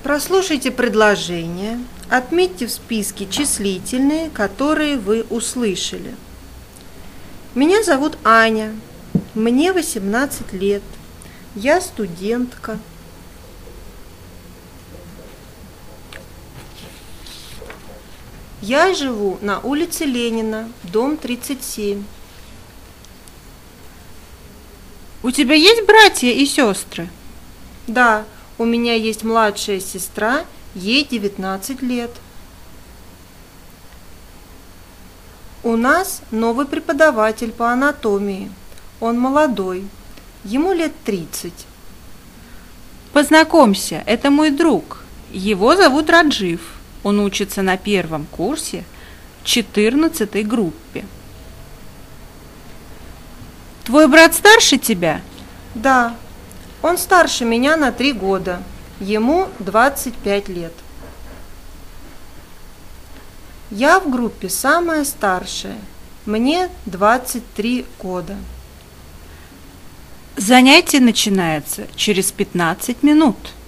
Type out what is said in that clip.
Прослушайте предложения, отметьте в списке числительные, которые вы услышали. Меня зовут Аня, мне 18 лет, я студентка. Я живу на улице Ленина, дом 37. У тебя есть братья и сестры? Да, у меня есть младшая сестра, ей 19 лет. У нас новый преподаватель по анатомии. Он молодой, ему лет 30. Познакомься, это мой друг. Его зовут Раджив. Он учится на 1 курсе в 14-й группе. Твой брат старше тебя? Да, он старше меня на 3 года. Ему 25 лет. Я в группе самая старшая. Мне 23 года. Занятие начинается через 15 минут.